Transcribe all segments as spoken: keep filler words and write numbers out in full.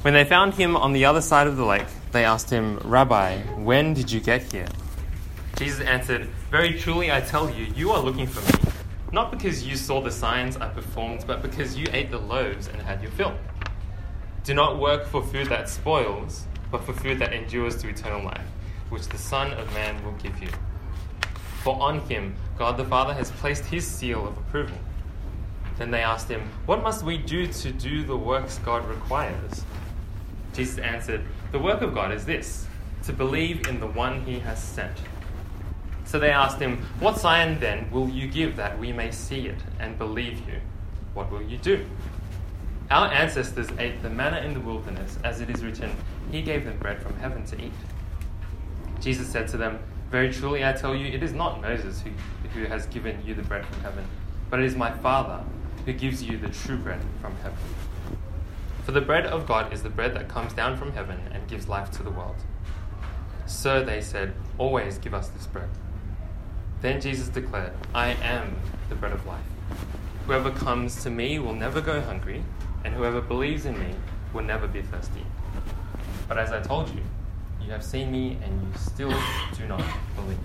When they found him on the other side of the lake, they asked him, "Rabbi, when did you get here?" Jesus answered, "Very truly I tell you, you are looking for me, not because you saw the signs I performed, but because you ate the loaves and had your fill. Do not work for food that spoils, but for food that endures to eternal life, which the Son of Man will give you. For on him God the Father has placed his seal of approval." Then they asked him, "What must we do to do the works God requires?" Jesus answered, "The work of God is this, to believe in the one he has sent." So they asked him, "What sign then will you give that we may see it and believe you? What will you do?" "Our ancestors ate the manna in the wilderness, as it is written, he gave them bread from heaven to eat." Jesus said to them, "Very truly I tell you, it is not Moses who, who has given you the bread from heaven, but it is my Father who gives you the true bread from heaven. For the bread of God is the bread that comes down from heaven and gives life to the world." "Sir," they said, "always give us this bread." Then Jesus declared, "I am the bread of life. Whoever comes to me will never go hungry, and whoever believes in me will never be thirsty. But as I told you, you have seen me and you still do not believe."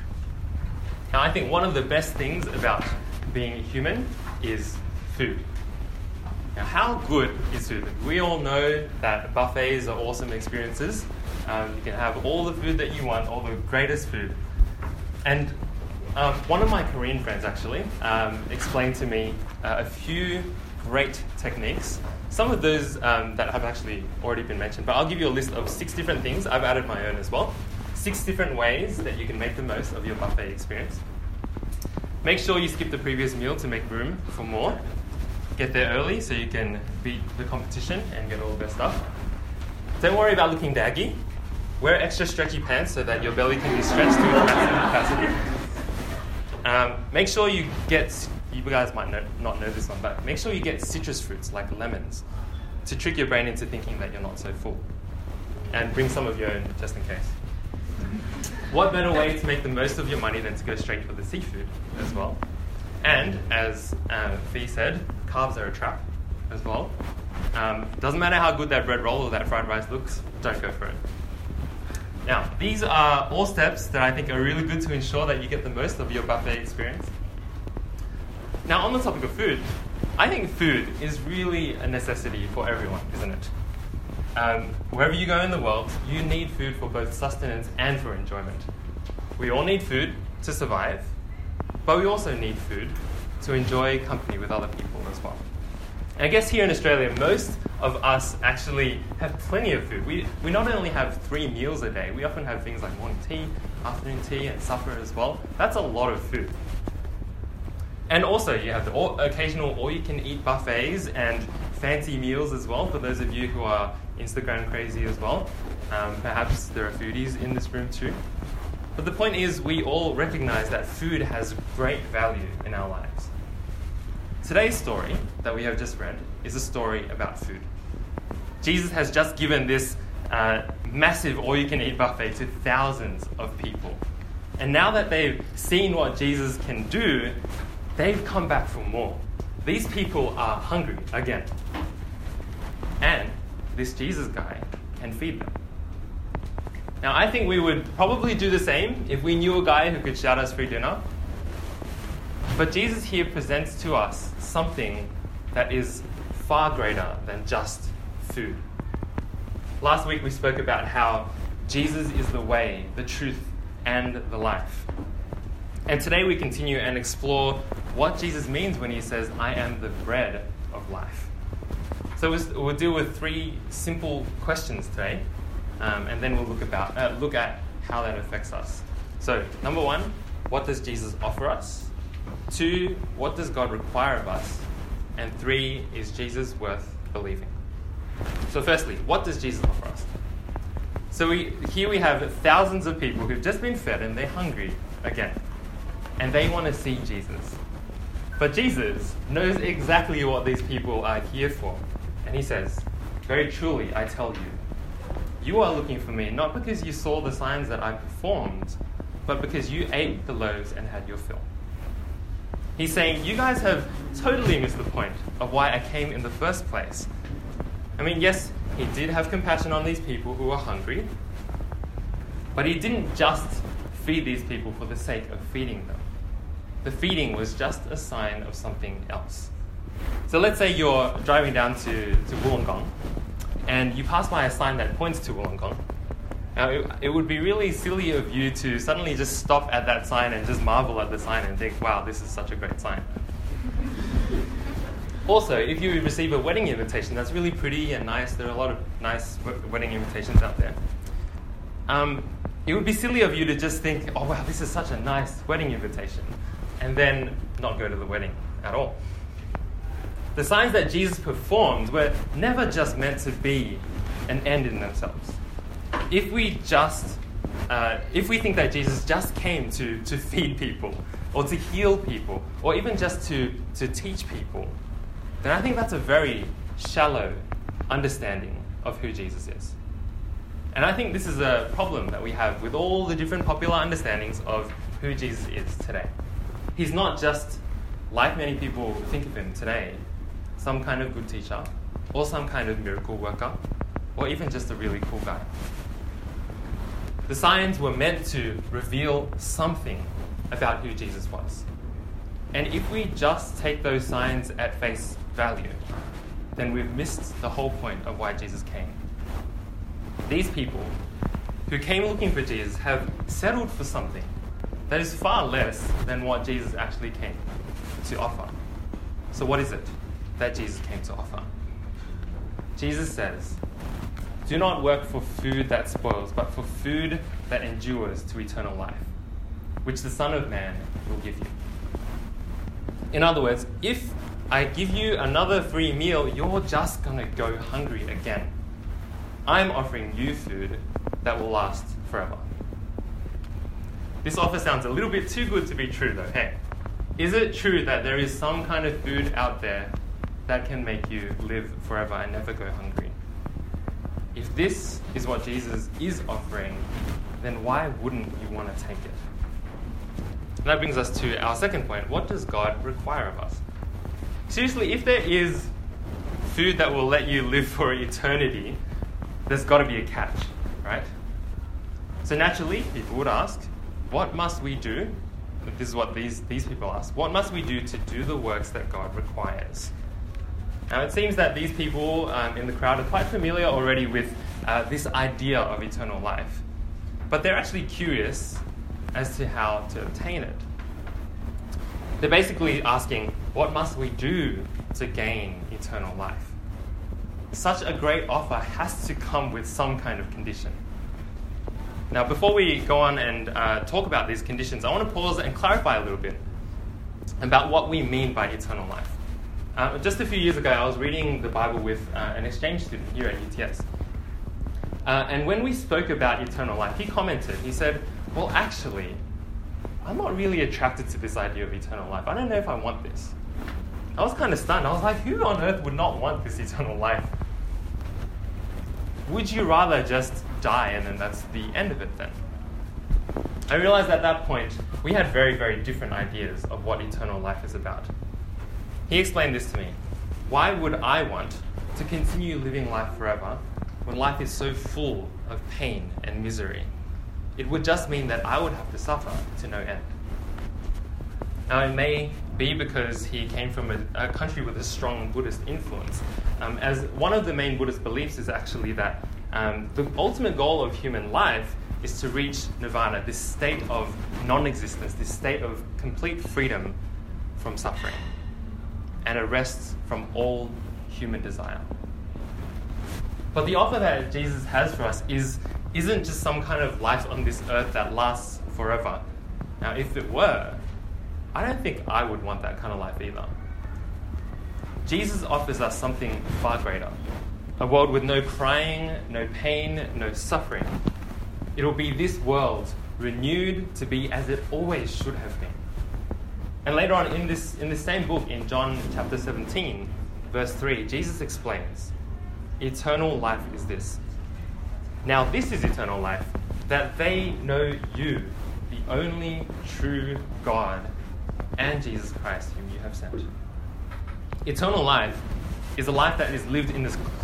Now, I think one of the best things about being human is food. Now, how good is food? We all know that buffets are awesome experiences. Um, you can have all the food that you want, all the greatest food. And um, one of my Korean friends actually um, explained to me uh, a few great techniques. Some of those um, that have actually already been mentioned, but I'll give you a list of six different things. I've added my own as well. Six different ways that you can make the most of your buffet experience. Make sure you skip the previous meal to make room for more. Get there early so you can beat the competition and get all the best stuff. Don't worry about looking daggy. Wear extra stretchy pants so that your belly can be stretched to its maximum capacity. Um, make sure you get, you guys might know, not know this one, but make sure you get citrus fruits like lemons to trick your brain into thinking that you're not so full. And bring some of your own just in case. What better way to make the most of your money than to go straight for the seafood as well? And as uh, Fee said, carbs are a trap as well. Um, doesn't matter how good that bread roll or that fried rice looks, don't go for it. Now, these are all steps that I think are really good to ensure that you get the most of your buffet experience. Now, on the topic of food, I think food is really a necessity for everyone, isn't it? Um, wherever you go in the world, you need food for both sustenance and for enjoyment. We all need food to survive, but we also need food to enjoy company with other people as well. And I guess here in Australia, most of us actually have plenty of food. We, we not only have three meals a day, we often have things like morning tea, afternoon tea, and supper as well. That's a lot of food. And also, you have the all, occasional all-you-can-eat buffets and fancy meals as well, for those of you who are Instagram crazy as well. Um, perhaps there are foodies in this room too. But the point is, we all recognize that food has great value in our lives. Today's story that we have just read is a story about food. Jesus has just given this uh, massive all-you-can-eat buffet to thousands of people. And now that they've seen what Jesus can do, they've come back for more. These people are hungry again. And this Jesus guy can feed them. Now, I think we would probably do the same if we knew a guy who could shout us free dinner. But Jesus here presents to us something that is far greater than just food. Last week we spoke about how Jesus is the way, the truth, and the life. And today we continue and explore what Jesus means when he says, "I am the bread of life." So we'll deal with three simple questions today, um, and then we'll look about uh, look at how that affects us. So, number one, what does Jesus offer us? Two, what does God require of us? And three, is Jesus worth believing? So firstly, what does Jesus offer us? So we, here we have thousands of people who've just been fed and they're hungry again. And they want to see Jesus. But Jesus knows exactly what these people are here for. And he says, "Very truly, I tell you, you are looking for me not because you saw the signs that I performed, but because you ate the loaves and had your fill." He's saying, you guys have totally missed the point of why I came in the first place. I mean, yes, he did have compassion on these people who were hungry, but he didn't just feed these people for the sake of feeding them. The feeding was just a sign of something else. So let's say you're driving down to, to Wollongong, and you pass by a sign that points to Wollongong. Now, it, it would be really silly of you to suddenly just stop at that sign and just marvel at the sign and think, wow, this is such a great sign. Also, if you receive a wedding invitation that's really pretty and nice, there are a lot of nice wedding invitations out there, um, it would be silly of you to just think, oh wow, this is such a nice wedding invitation, and then not go to the wedding at all. The signs that Jesus performed were never just meant to be an end in themselves. If we just, uh, if we think that Jesus just came to, to feed people, or to heal people, or even just to, to teach people, then I think that's a very shallow understanding of who Jesus is. And I think this is a problem that we have with all the different popular understandings of who Jesus is today. He's not just, like many people think of him today, some kind of good teacher, or some kind of miracle worker, or even just a really cool guy. The signs were meant to reveal something about who Jesus was. And if we just take those signs at face value, then we've missed the whole point of why Jesus came. These people who came looking for Jesus have settled for something that is far less than what Jesus actually came to offer. So what is it that Jesus came to offer? Jesus says, "Do not work for food that spoils, but for food that endures to eternal life, which the Son of Man will give you." In other words, if I give you another free meal, you're just going to go hungry again. I'm offering you food that will last forever. This offer sounds a little bit too good to be true, though. Hey, is it true that there is some kind of food out there that can make you live forever and never go hungry? If this is what Jesus is offering, then why wouldn't you want to take it? And that brings us to our second point. What does God require of us? Seriously, if there is food that will let you live for eternity, there's got to be a catch, right? So naturally, people would ask, what must we do? This is what these, these people ask. What must we do to do the works that God requires? Now, it seems that these people um, in the crowd are quite familiar already with uh, this idea of eternal life. But they're actually curious as to how to obtain it. They're basically asking, what must we do to gain eternal life? Such a great offer has to come with some kind of condition. Now, before we go on and uh, talk about these conditions, I want to pause and clarify a little bit about what we mean by eternal life. Uh, just a few years ago, I was reading the Bible with uh, an exchange student here at U T S. Uh, and when we spoke about eternal life, he commented, he said, well, actually, I'm not really attracted to this idea of eternal life. I don't know if I want this. I was kind of stunned. I was like, who on earth would not want this eternal life? Would you rather just die and then that's the end of it then? I realized at that point, we had very, very different ideas of what eternal life is about. He explained this to me. Why would I want to continue living life forever when life is so full of pain and misery? It would just mean that I would have to suffer to no end. Now, it may be because he came from a, a country with a strong Buddhist influence, um, as one of the main Buddhist beliefs is actually that um, the ultimate goal of human life is to reach nirvana, this state of non-existence, this state of complete freedom from suffering, and a rest from all human desire. But the offer that Jesus has for us is isn't just some kind of life on this earth that lasts forever. Now, if it were, I don't think I would want that kind of life either. Jesus offers us something far greater. A world with no crying, no pain, no suffering. It'll be this world renewed to be as it always should have been. And later on in this, in this same book, in John chapter seventeen, verse three, Jesus explains, eternal life is this. Now this is eternal life, that they know you, the only true God, and Jesus Christ, whom you have sent. Eternal life is a life that is lived in this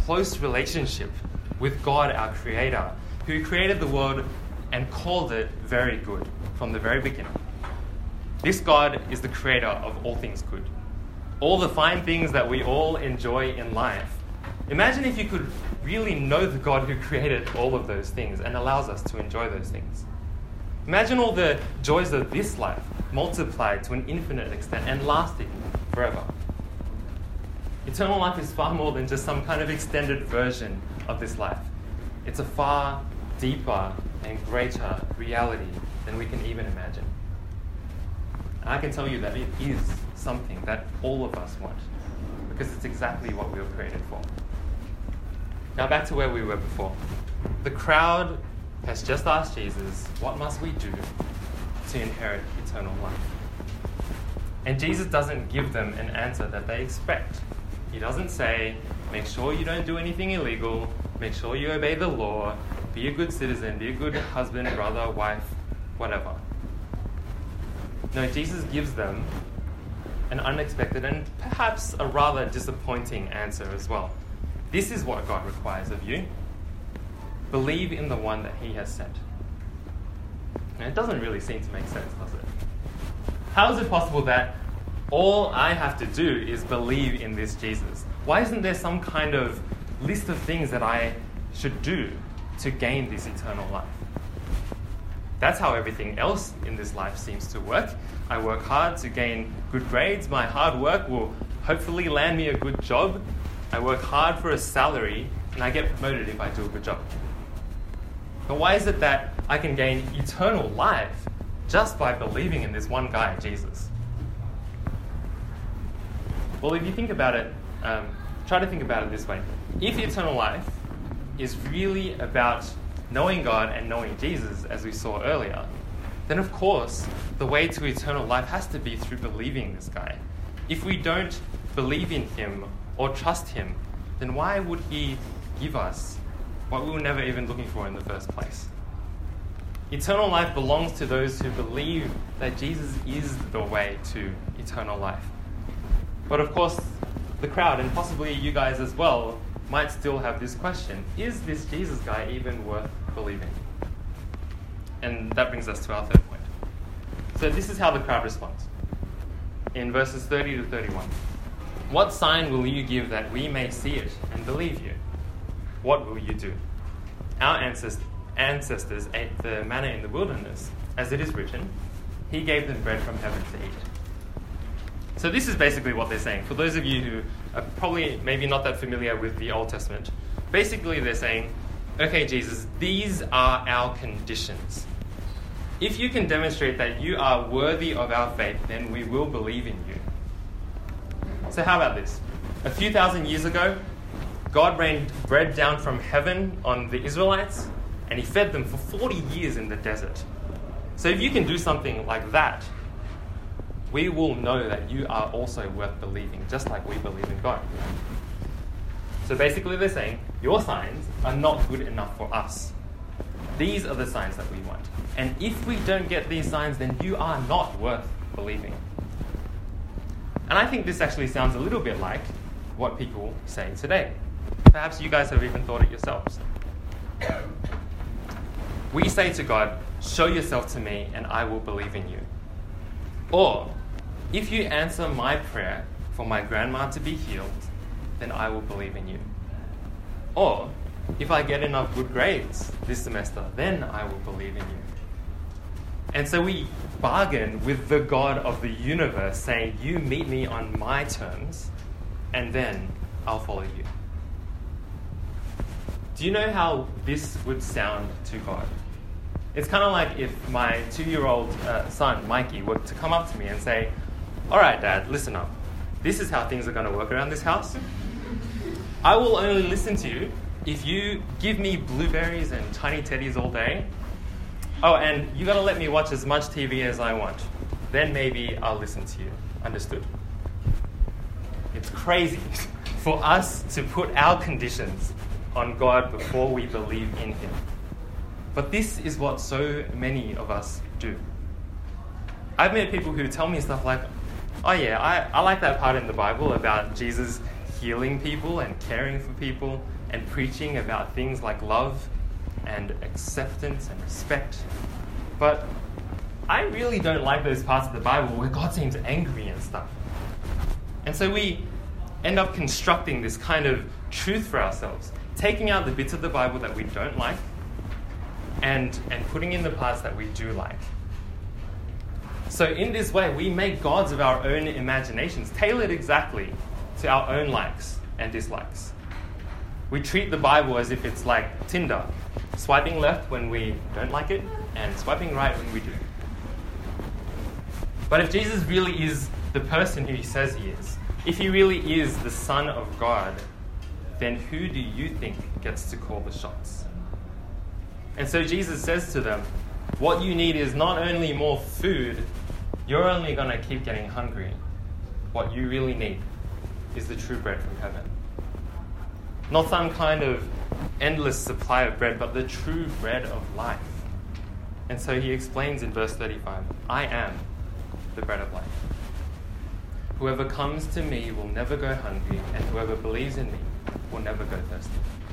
close relationship with God, our Creator, who created the world and called it very good from the very beginning. This God is the creator of all things good. All the fine things that we all enjoy in life. Imagine if you could really know the God who created all of those things and allows us to enjoy those things. Imagine all the joys of this life multiplied to an infinite extent and lasting forever. Eternal life is far more than just some kind of extended version of this life. It's a far deeper and greater reality than we can even imagine. And I can tell you that it is something that all of us want, because it's exactly what we were created for. Now back to where we were before. The crowd has just asked Jesus, what must we do to inherit eternal life? And Jesus doesn't give them an answer that they expect. He doesn't say, make sure you don't do anything illegal, make sure you obey the law, be a good citizen, be a good husband, brother, wife, whatever. No, Jesus gives them an unexpected and perhaps a rather disappointing answer as well. This is what God requires of you. Believe in the one that he has sent. And it doesn't really seem to make sense, does it? How is it possible that all I have to do is believe in this Jesus? Why isn't there some kind of list of things that I should do to gain this eternal life? That's how everything else in this life seems to work. I work hard to gain good grades. My hard work will hopefully land me a good job. I work hard for a salary, and I get promoted if I do a good job. But why is it that I can gain eternal life just by believing in this one guy, Jesus? Well, if you think about it, um, try to think about it this way. If eternal life is really about knowing God and knowing Jesus, as we saw earlier, then of course, the way to eternal life has to be through believing this guy. If we don't believe in him or trust him, then why would he give us what we were never even looking for in the first place? Eternal life belongs to those who believe that Jesus is the way to eternal life. But of course, the crowd, and possibly you guys as well, might still have this question: is this Jesus guy even worth believing? And that brings us to our third point. So this is how the crowd responds. In verses thirty to thirty-one. What sign will you give that we may see it and believe you? What will you do? Our ancestors ate the manna in the wilderness, as it is written, he gave them bread from heaven to eat. So this is basically what they're saying. For those of you who are probably maybe not that familiar with the Old Testament, basically they're saying, okay, Jesus, these are our conditions. If you can demonstrate that you are worthy of our faith, then we will believe in you. So how about this? A few thousand years ago, God rained bread down from heaven on the Israelites, and he fed them for forty years in the desert. So if you can do something like that, we will know that you are also worth believing, just like we believe in God. So basically they're saying, your signs are not good enough for us. These are the signs that we want. And if we don't get these signs, then you are not worth believing. And I think this actually sounds a little bit like what people say today. Perhaps you guys have even thought it yourselves. We say to God, show yourself to me and I will believe in you. Or, if you answer my prayer for my grandma to be healed, then I will believe in you. Or, if I get enough good grades this semester, then I will believe in you. And so we bargain with the God of the universe, saying, you meet me on my terms, and then I'll follow you. Do you know how this would sound to God? It's kind of like if my two-year-old uh, son, Mikey, were to come up to me and say, all right, Dad, listen up. This is how things are going to work around this house. I will only listen to you if you give me blueberries and tiny teddies all day. Oh, and you got to let me watch as much T V as I want. Then maybe I'll listen to you. Understood? It's crazy for us to put our conditions on God before we believe in him. But this is what so many of us do. I've met people who tell me stuff like, oh yeah, I, I like that part in the Bible about Jesus healing people and caring for people, and preaching about things like love and acceptance and respect. But I really don't like those parts of the Bible where God seems angry and stuff. And so we end up constructing this kind of truth for ourselves, taking out the bits of the Bible that we don't like and, and putting in the parts that we do like. So in this way, we make gods of our own imaginations, tailored exactly to our own likes and dislikes. We treat the Bible as if it's like Tinder, swiping left when we don't like it and swiping right when we do. But if Jesus really is the person who he says he is, if he really is the Son of God, then who do you think gets to call the shots? And so Jesus says to them, what you need is not only more food, you're only going to keep getting hungry. What you really need is the true bread from heaven. Not some kind of endless supply of bread, but the true bread of life. And so he explains in verse thirty-five, I am the bread of life. Whoever comes to me will never go hungry, and whoever believes in me will never go thirsty.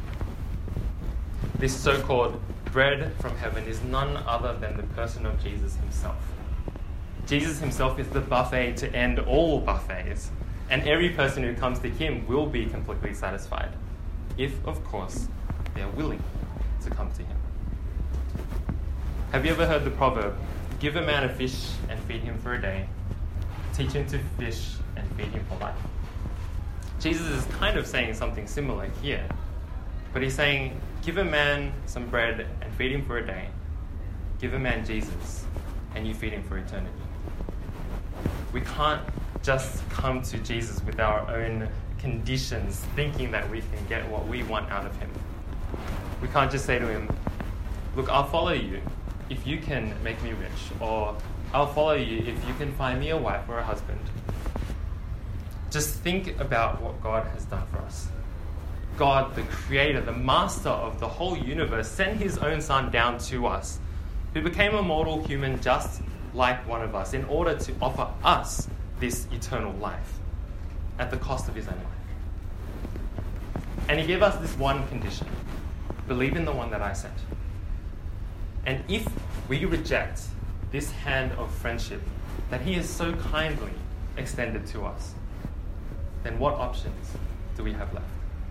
This so-called bread from heaven is none other than the person of Jesus himself. Jesus himself is the buffet to end all buffets, and every person who comes to him will be completely satisfied, if, of course, they are willing to come to him. Have you ever heard the proverb, give a man a fish and feed him for a day, teach him to fish and feed him for life? Jesus is kind of saying something similar here, but he's saying, give a man some bread and feed him for a day. Give a man Jesus, and you feed him for eternity. We can't just come to Jesus with our own conditions, thinking that we can get what we want out of him. We can't just say to him, look, I'll follow you if you can make me rich, or I'll follow you if you can find me a wife or a husband. Just think about what God has done for us. God, the creator, the master of the whole universe, sent his own son down to us, who became a mortal human just like one of us, in order to offer us this eternal life at the cost of his own life. And he gave us this one condition: believe in the one that I sent. And if we reject this hand of friendship that he has so kindly extended to us, then what options do we have left?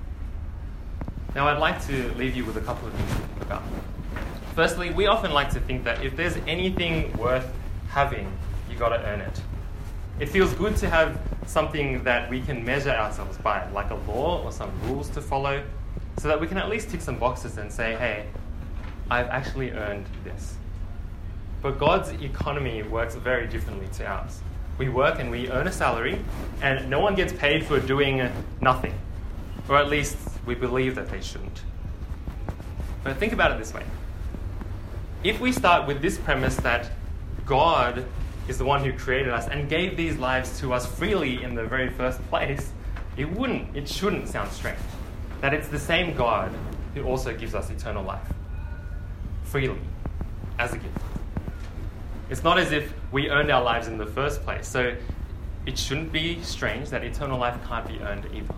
Now, I'd like to leave you with a couple of things to think about. Firstly, we often like to think that if there's anything worth having, you got to earn it. It feels good to have something that we can measure ourselves by, like a law or some rules to follow, so that we can at least tick some boxes and say, hey, I've actually earned this. But God's economy works very differently to ours. We work and we earn a salary, and no one gets paid for doing nothing. Or at least we believe that they shouldn't. But think about it this way. If we start with this premise that God is the one who created us and gave these lives to us freely in the very first place, it wouldn't, it shouldn't sound strange that it's the same God who also gives us eternal life freely as a gift. It's not as if we earned our lives in the first place, so it shouldn't be strange that eternal life can't be earned either.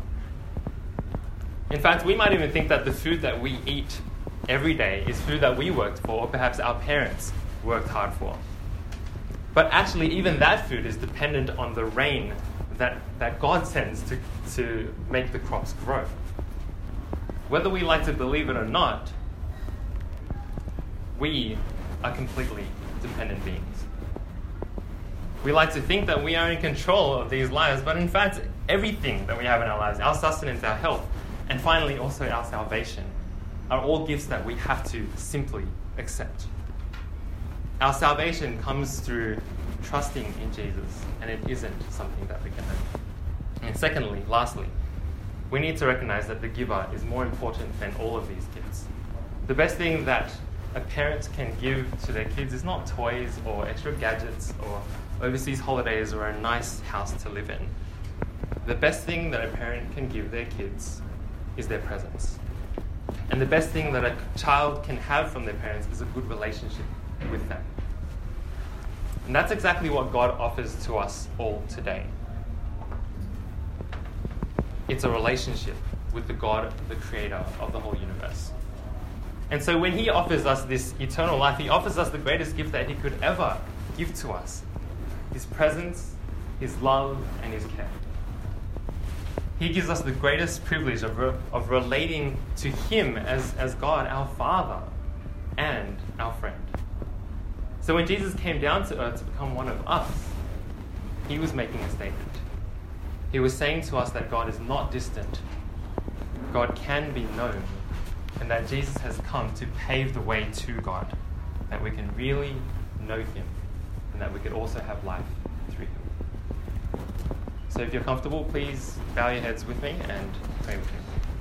In fact, we might even think that the food that we eat every day is food that we worked for, or perhaps our parents worked hard for. But actually, even that food is dependent on the rain that, that God sends to, to make the crops grow. Whether we like to believe it or not, we are completely dependent beings. We like to think that we are in control of these lives, but in fact, everything that we have in our lives, our sustenance, our health, and finally also our salvation, are all gifts that we have to simply accept. Our salvation comes through trusting in Jesus, and it isn't something that we can earn. And secondly, lastly, we need to recognize that the giver is more important than all of these gifts. The best thing that a parent can give to their kids is not toys or extra gadgets or overseas holidays or a nice house to live in. The best thing that a parent can give their kids is their presence. And the best thing that a child can have from their parents is a good relationship with them. And that's exactly what God offers to us all today. It's a relationship with the God, the creator of the whole universe. And so when he offers us this eternal life, he offers us the greatest gift that he could ever give to us. His presence, his love, and his care. He gives us the greatest privilege of, re- of relating to him as, as God, our Father, and our friend. So when Jesus came down to earth to become one of us, he was making a statement. He was saying to us that God is not distant. God can be known. And that Jesus has come to pave the way to God. That we can really know him. And that we could also have life through him. So if you're comfortable, please bow your heads with me and pray with me.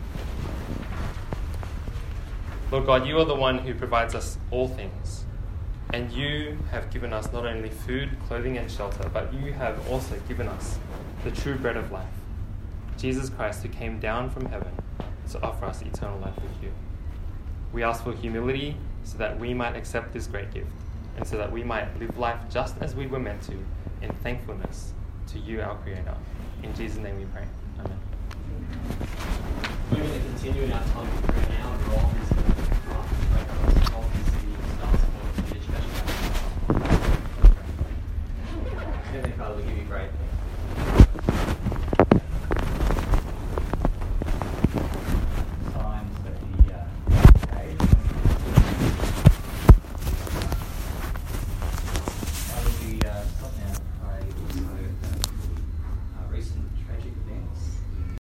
Lord God, you are the one who provides us all things. And you have given us not only food, clothing, and shelter, but you have also given us the true bread of life, Jesus Christ, who came down from heaven to offer us eternal life with you. We ask for humility so that we might accept this great gift, and so that we might live life just as we were meant to, in thankfulness to you, our Creator. In Jesus' name we pray. Amen. We're going to continue in our time of prayer now, and we're all visiting the all visiting stars for the education. Heavenly Father, we give you great